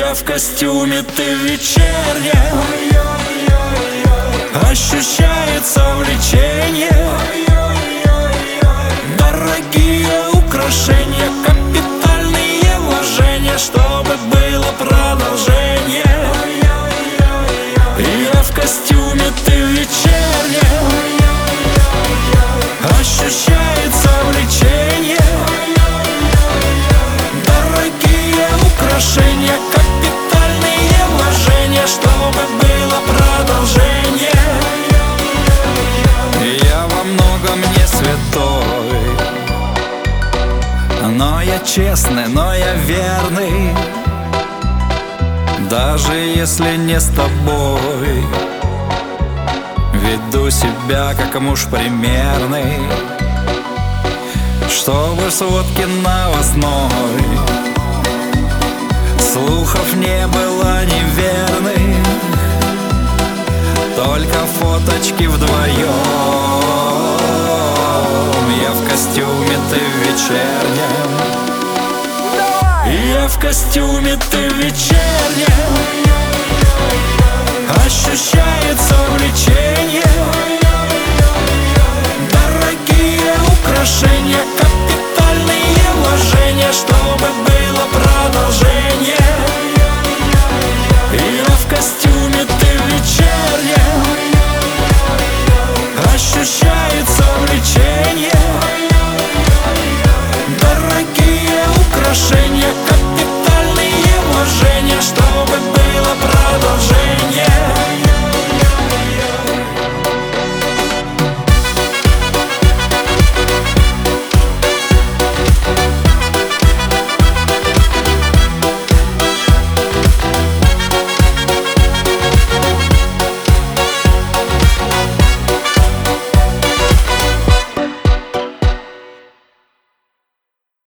Я в костюме, ты в вечернем. Ощущается влечение. Дорогие украшения, капитальные вложения, чтобы было продолжение. Я в костюме, ты в вечернем. Ощущается влечение. Дорогие украшения, капитальные вложения, чтобы было продолжение. Я во многом не святой, но я честный, но я верный. Даже если не с тобой, веду себя как муж примерный, чтобы в сводке новостной слухов не было неверных, только фоточки вдвоем. Я в костюме, ты в вечернем. Я в костюме, ты в вечернем. Ощущается влечение. Дорогие украшения, капитальные вложения, чтобы